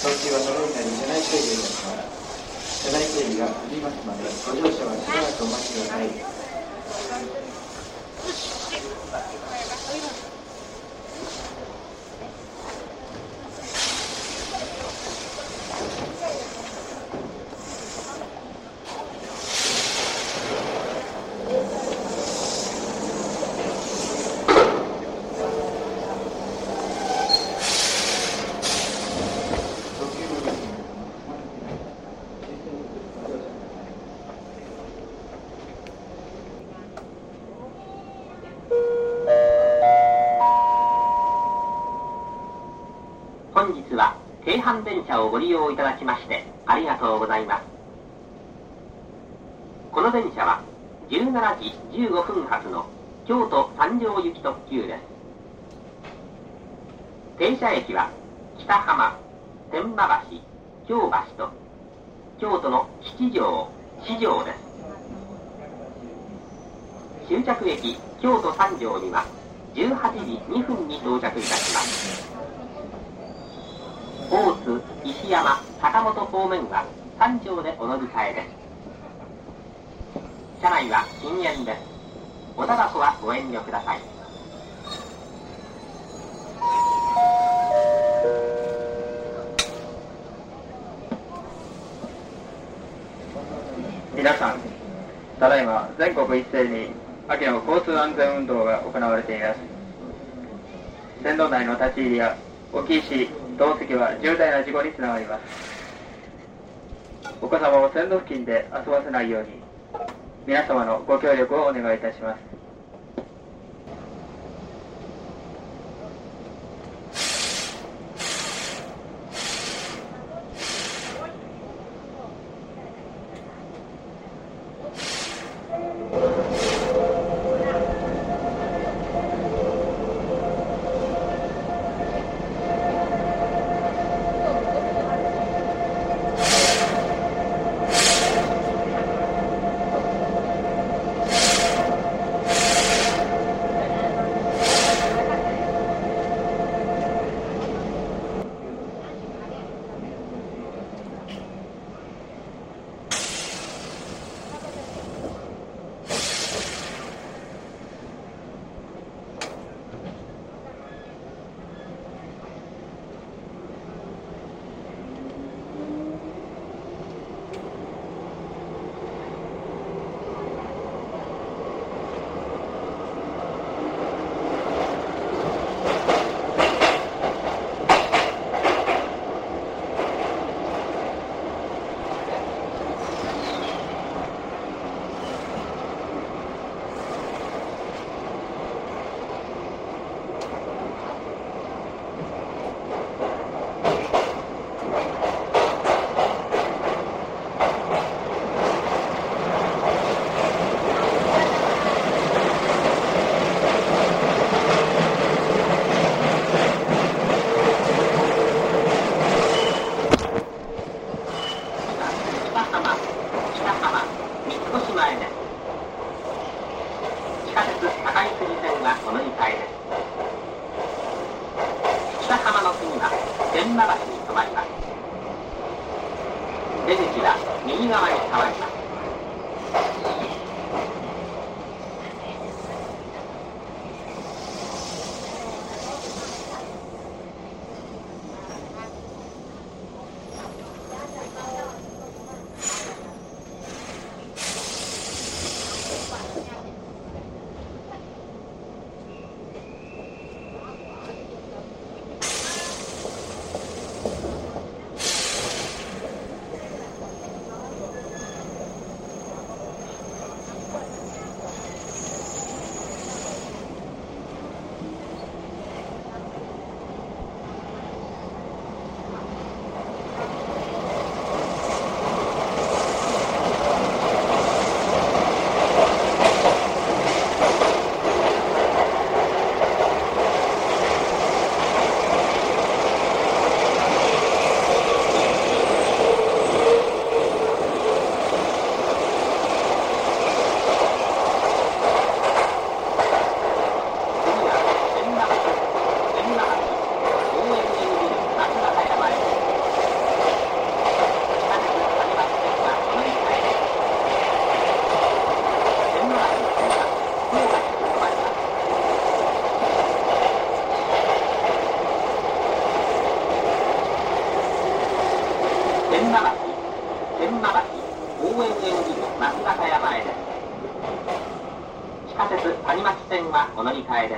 特急はただいまより車内整備いたします。車内整備が済みますので、ご乗車はしばらくお待ちください。 本日は京阪電車をご利用いただきましてありがとうございます。この電車は17時15分発の京都三条行き特急です。停車駅は北浜、天満橋、京橋と京都の七条、四条です。終着駅京都三条には18時2分に到着いたします。大津、石山、坂本方面は三条でお乗り換えです。車内は禁煙です。おタバコはご遠慮ください。 皆さん、ただいま全国一斉に秋の交通安全運動が行われています。線路内の立ち入りや置き石、投石は重大な事故につながります。お子様を線路付近で遊ばせないように皆様のご協力をお願いいたします。 出口は右側に変わります。 天満橋応援演技部松坂屋前です。地下鉄谷町線はお乗り換えです。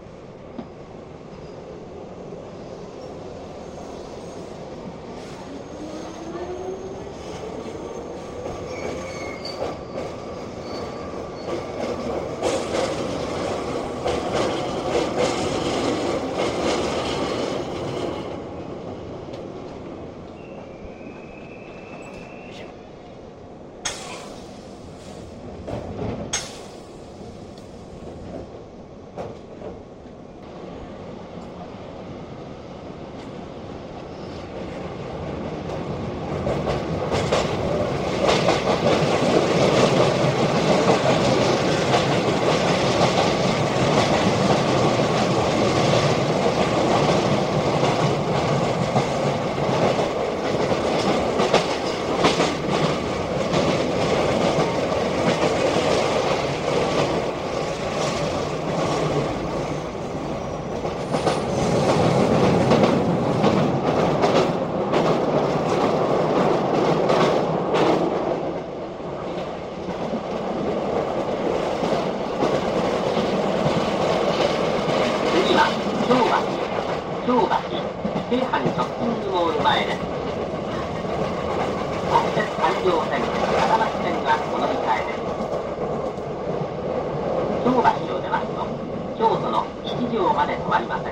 京阪ショッピングモール前です。国鉄環状線、片町線がお乗り換えです。京橋を出ますと、京都の吉祥まで止まりません。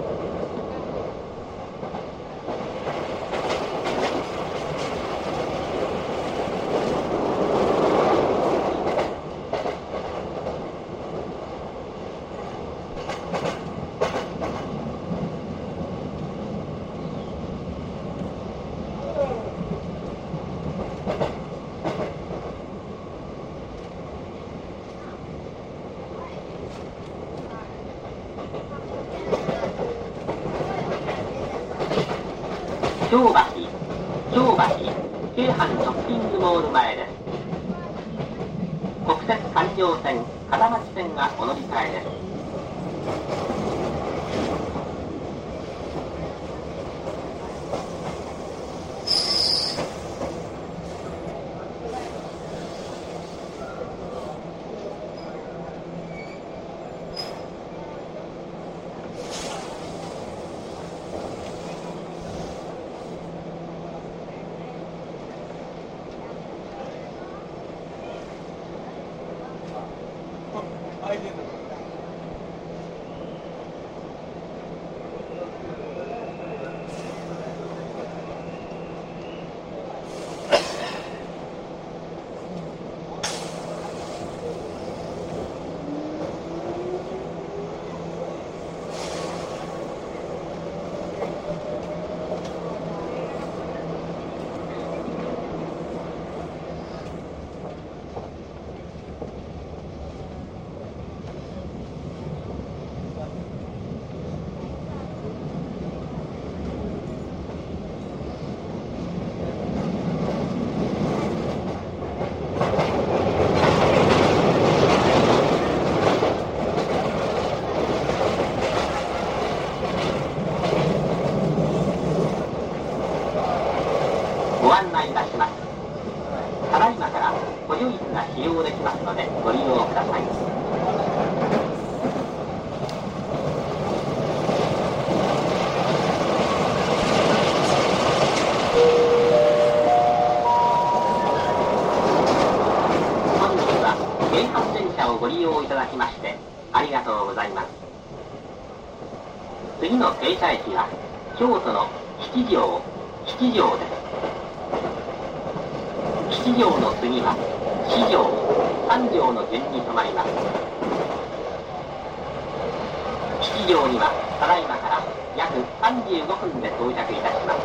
京阪京阪ショッピングモール前です。国鉄環状線、片町線がお乗り換えです。ご案内いたします。ただいまから補助椅子が使用できますのでご利用ください。本日は京阪電車をご利用いただきましてありがとうございます。次の停車駅は京都の吉祥です。吉祥の次は四条、三条の順に止まります。吉祥にはただいまから約35分で到着いたします。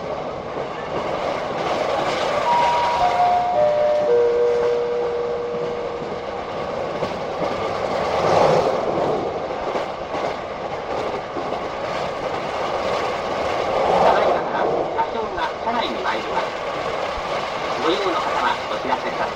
ただいまから車掌が車内に参ります。ご利用の方はお知らせください。